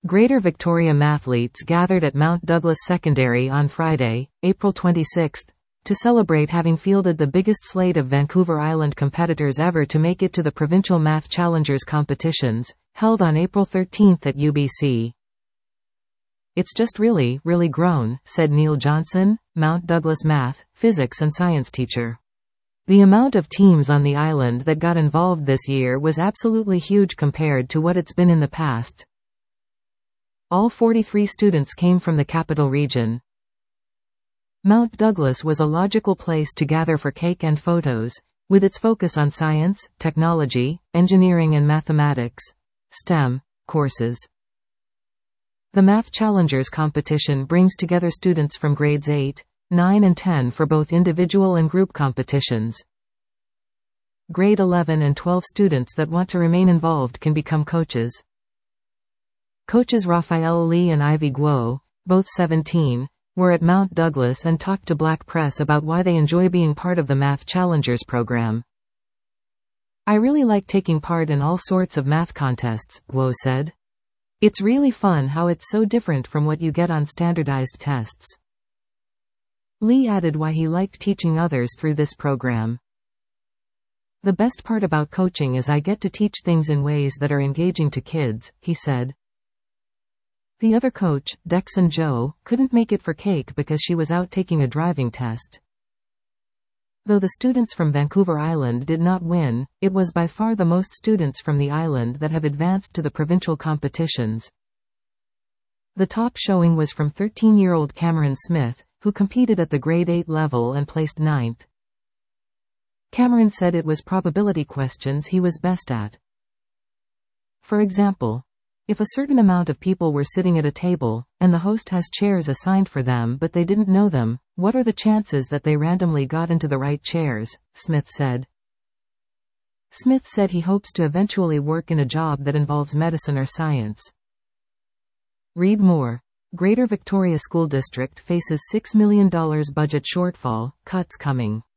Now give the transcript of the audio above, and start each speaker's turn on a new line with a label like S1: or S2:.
S1: Greater Victoria mathletes gathered at Mount Douglas Secondary on Friday, April 26, to celebrate having fielded the biggest slate of Vancouver Island competitors ever to make it to the Provincial Math Challengers competitions, held on April 13 at UBC. "It's just really grown," said Neil Johnson, Mount Douglas math, physics and science teacher. "The amount of teams on the island that got involved this year was absolutely huge compared to what it's been in the past." All 43 students came from the capital region. Mount Douglas was a logical place to gather for cake and photos, with its focus on science, technology, engineering and mathematics (STEM) courses. The Math Challengers competition brings together students from grades 8, 9 and 10 for both individual and group competitions. Grade 11 and 12 students that want to remain involved can become coaches. Coaches Raphael Lee and Ivy Guo, both 17, were at Mount Douglas and talked to Black Press about why they enjoy being part of the Math Challengers program. "I really like taking part in all sorts of math contests," Guo said. "It's really fun how it's so different from what you get on standardized tests." Lee added why he liked teaching others through this program. "The best part about coaching is I get to teach things in ways that are engaging to kids," he said. The other coach, Dexon Joe, couldn't make it for cake because she was out taking a driving test. Though the students from Vancouver Island did not win, it was by far the most students from the island that have advanced to the provincial competitions. The top showing was from 13-year-old Cameron Smith, who competed at the grade 8 level and placed 9th. Cameron said it was probability questions he was best at. For example, if a certain amount of people were sitting at a table, and the host has chairs assigned for them but they didn't know them, what are the chances that they randomly got into the right chairs? Smith said. Smith said he hopes to eventually work in a job that involves medicine or science. Read more. Greater Victoria School District faces $6 million budget shortfall, cuts coming.